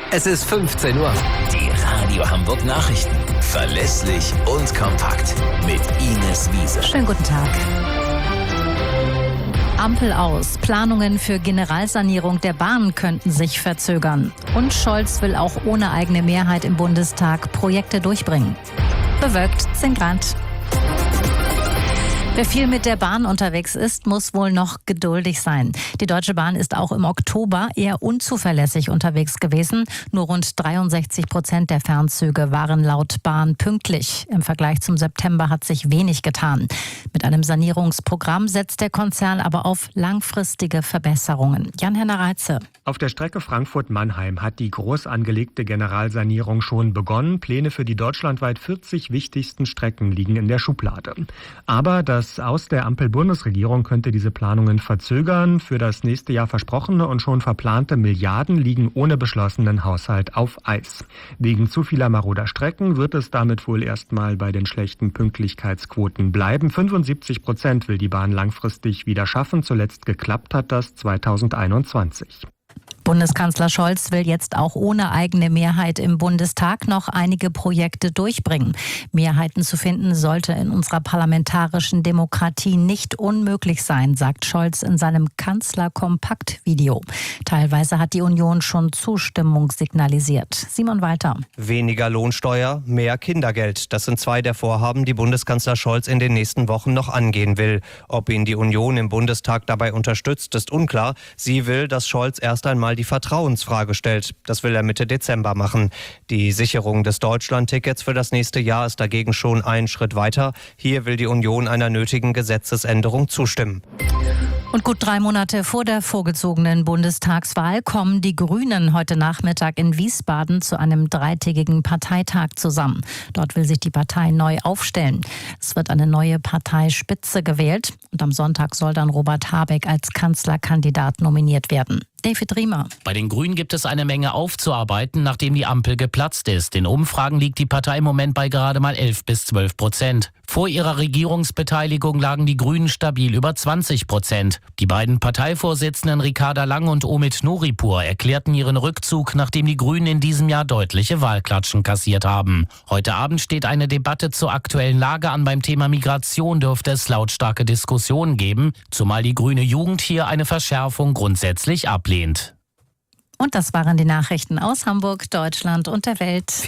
Es ist 15 Uhr. Die Radio Hamburg Nachrichten. Verlässlich und kompakt. Mit Ines Wiese. Schönen guten Tag. Ampel aus. Planungen für Generalsanierung der Bahn könnten sich verzögern. Und Scholz will auch ohne eigene Mehrheit im Bundestag Projekte durchbringen. Bewölkt 10 Grad. Wer viel mit der Bahn unterwegs ist, muss wohl noch geduldig sein. Die Deutsche Bahn ist auch im Oktober eher unzuverlässig unterwegs gewesen. Nur rund 63% der Fernzüge waren laut Bahn pünktlich. Im Vergleich zum September hat sich wenig getan. Mit einem Sanierungsprogramm setzt der Konzern aber auf langfristige Verbesserungen. Jan-Henner Reitze. Auf der Strecke Frankfurt-Mannheim hat die groß angelegte Generalsanierung schon begonnen. Pläne für die deutschlandweit 40 wichtigsten Strecken liegen in der Schublade. Aber das Aus der Ampel-Bundesregierung könnte diese Planungen verzögern. Für das nächste Jahr versprochene und schon verplante Milliarden liegen ohne beschlossenen Haushalt auf Eis. Wegen zu vieler maroder Strecken wird es damit wohl erstmal bei den schlechten Pünktlichkeitsquoten bleiben. 75% will die Bahn langfristig wieder schaffen. Zuletzt geklappt hat das 2021. Bundeskanzler Scholz will jetzt auch ohne eigene Mehrheit im Bundestag noch einige Projekte durchbringen. Mehrheiten zu finden sollte in unserer parlamentarischen Demokratie nicht unmöglich sein, sagt Scholz in seinem Kanzler-Kompakt-Video. Teilweise hat die Union schon Zustimmung signalisiert. Simon Walter. Weniger Lohnsteuer, mehr Kindergeld. Das sind 2 der Vorhaben, die Bundeskanzler Scholz in den nächsten Wochen noch angehen will. Ob ihn die Union im Bundestag dabei unterstützt, ist unklar. Sie will, dass Scholz erst einmal die Vertrauensfrage stellt. Das will er Mitte Dezember machen. Die Sicherung des Deutschlandtickets für das nächste Jahr ist dagegen schon einen Schritt weiter. Hier will die Union einer nötigen Gesetzesänderung zustimmen. Und gut 3 Monate vor der vorgezogenen Bundestagswahl kommen die Grünen heute Nachmittag in Wiesbaden zu einem 3-tägigen Parteitag zusammen. Dort will sich die Partei neu aufstellen. Es wird eine neue Parteispitze gewählt und am Sonntag soll dann Robert Habeck als Kanzlerkandidat nominiert werden. David Riemer. Bei den Grünen gibt es eine Menge aufzuarbeiten, nachdem die Ampel geplatzt ist. In Umfragen liegt die Partei im Moment bei gerade mal 11-12%. Vor ihrer Regierungsbeteiligung lagen die Grünen stabil über 20%. Die beiden Parteivorsitzenden Ricarda Lang und Omid Noripur erklärten ihren Rückzug, nachdem die Grünen in diesem Jahr deutliche Wahlklatschen kassiert haben. Heute Abend steht eine Debatte zur aktuellen Lage an. Beim Thema Migration dürfte es lautstarke Diskussionen geben, zumal die grüne Jugend hier eine Verschärfung grundsätzlich ablehnt. Und das waren die Nachrichten aus Hamburg, Deutschland und der Welt.